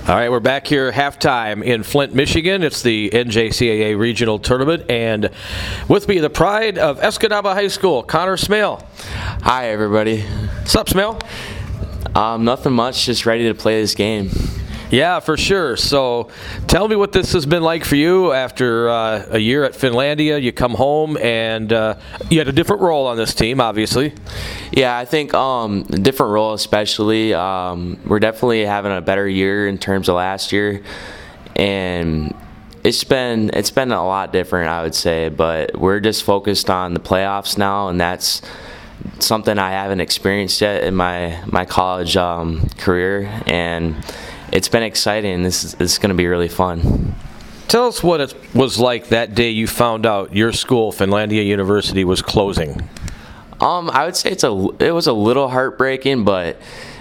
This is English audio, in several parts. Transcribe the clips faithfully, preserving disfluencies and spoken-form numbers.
All right, we're back here halftime in Flint, Michigan. It's the N J C A A Regional Tournament, and with me, the pride of Escanaba High School, Connor Smale. Hi, everybody. What's up, Smale? Um, nothing much, just ready to play this game. Yeah, for sure. So tell me what this has been like for you after uh, a year at Finlandia. You come home, and uh, you had a different role on this team, obviously. Yeah, I think um, a different role especially. Um, we're definitely having a better year in terms of last year, and it's been it's been a lot different, I would say. But we're just focused on the playoffs now, and that's something I haven't experienced yet in my my college um, career, and it's been exciting. This is, this is going to be really fun. Tell us what it was like that day you found out your school, Finlandia University, was closing. Um, I would say it's a it was a little heartbreaking, but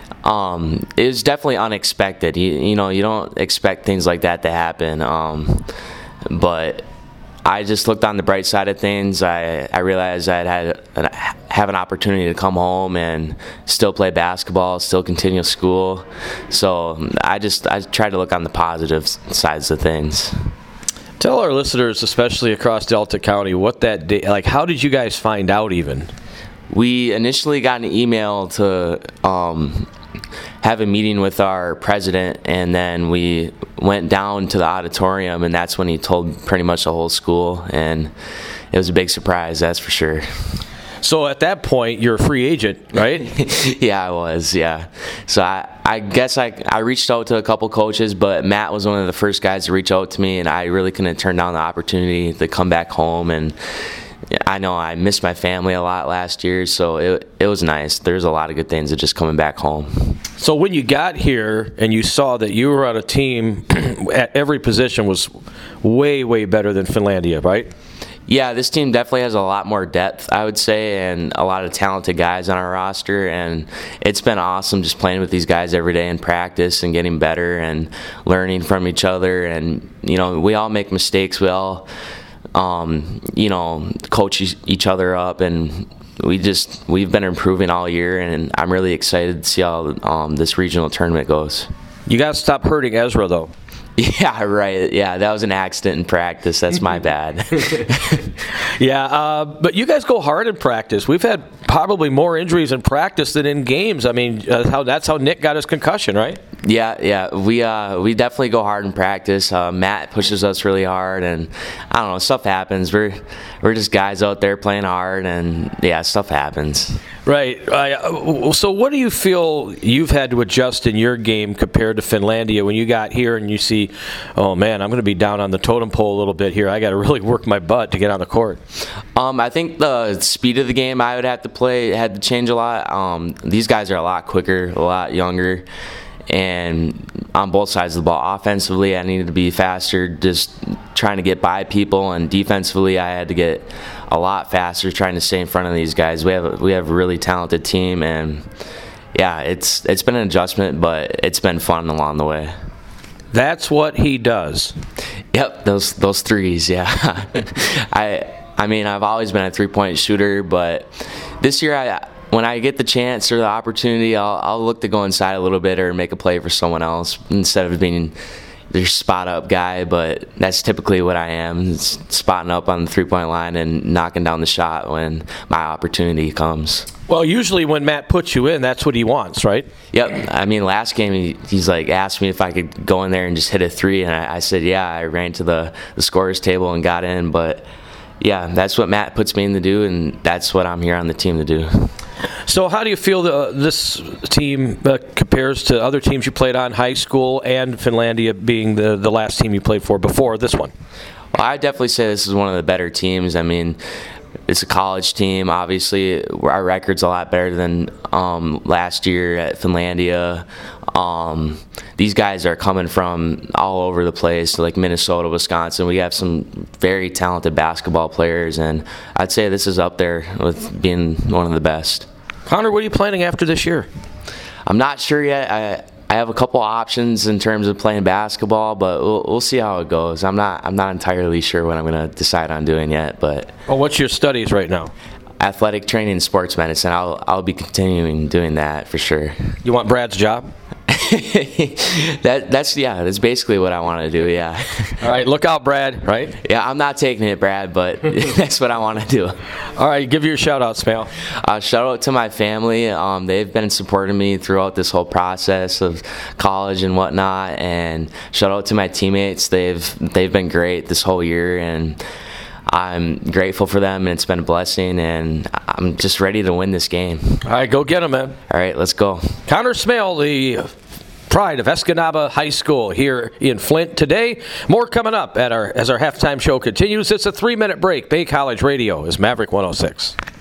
um, it was definitely unexpected. You, you know, you don't expect things like that to happen. Um, but I just looked on the bright side of things. I, I realized I had an, have an opportunity to come home and still play basketball, still continue school. So I just I tried to look on the positive sides of things. Tell our listeners, especially across Delta County, what that day, like, how did you guys find out even? We initially got an email to um, have a meeting with our president, and then we went down to the auditorium, and that's when he told pretty much the whole school, and it was a big surprise, that's for sure. So at that point, you're a free agent, right? Yeah, I was, yeah. So I, I guess I, I reached out to a couple coaches, but Matt was one of the first guys to reach out to me, and I really couldn't turn down the opportunity to come back home. And I know I missed my family a lot last year, so it it was nice. There's a lot of good things of just coming back home. So when you got here and you saw that you were on a team at every position was way, way better than Finlandia, right? Yeah, this team definitely has a lot more depth, I would say, and a lot of talented guys on our roster, and it's been awesome just playing with these guys every day in practice and getting better and learning from each other. And, you know, we all make mistakes. We all, um, you know, coach each other up, and we just, we've been improving all year, and I'm really excited to see how um, this regional tournament goes. You got to stop hurting Ezra, though. Yeah, right. Yeah, that was an accident in practice. That's my bad. Yeah, uh, but you guys go hard in practice. We've had probably more injuries in practice than in games. I mean, uh, how that's how Nick got his concussion, right? Yeah, yeah. We uh, we definitely go hard in practice. Uh, Matt pushes us really hard, and I don't know, stuff happens. We're we're just guys out there playing hard, and yeah, stuff happens. Right. Uh, so what do you feel you've had to adjust in your game compared to Finlandia when you got here and you see, oh, man, I'm going to be down on the totem pole a little bit here. I got to really work my butt to get on the court. Um, I think the speed of the game I would have to play had to change a lot. Um, these guys are a lot quicker, a lot younger, and on both sides of the ball. Offensively, I needed to be faster, just trying to get by people, and defensively, I had to get a lot faster, trying to stay in front of these guys. We have a, we have a really talented team, and yeah, it's it's been an adjustment, but it's been fun along the way. That's what he does. Yep, those those threes, yeah. I I mean, I've always been a three-point shooter, but this year I. When I get the chance or the opportunity, I'll, I'll look to go inside a little bit or make a play for someone else instead of being their spot-up guy. But that's typically what I am, spotting up on the three-point line and knocking down the shot when my opportunity comes. Well, usually when Matt puts you in, that's what he wants, right? Yep. I mean, last game he, he's like asked me if I could go in there and just hit a three, and I, I said, yeah. I ran to the, the scorer's table and got in. But, yeah, that's what Matt puts me in to do, and that's what I'm here on the team to do. So how do you feel the, this team uh, compares to other teams you played on, high school and Finlandia being the, the last team you played for before this one? Well, I definitely say this is one of the better teams. I mean, it's a college team. Obviously, our record's a lot better than um, last year at Finlandia. Um, these guys are coming from all over the place, like Minnesota, Wisconsin. We have some very talented basketball players, and I'd say this is up there with being one of the best. Connor, what are you planning after this year? I'm not sure yet. I I have a couple options in terms of playing basketball, but we'll, we'll see how it goes. I'm not I'm not entirely sure what I'm going to decide on doing yet. But well, what's your studies right now? Athletic training and sports medicine. I'll I'll be continuing doing that for sure. You want Brad's job? that that's yeah, that's basically what I want to do. Yeah. All right, look out, Brad. Right? Yeah, I'm not taking it, Brad, but that's what I want to do. All right, give your shout out, Smale. Uh, shout out to my family. Um, they've been supporting me throughout this whole process of college and whatnot, and shout out to my teammates. They've they've been great this whole year, and I'm grateful for them, and it's been a blessing, and I'm just ready to win this game. All right, go get them, man. All right, let's go. Connor Smale, the pride of Escanaba High School here in Flint today. More coming up at our as our halftime show continues. It's a three-minute break. Bay College Radio is Maverick one oh six.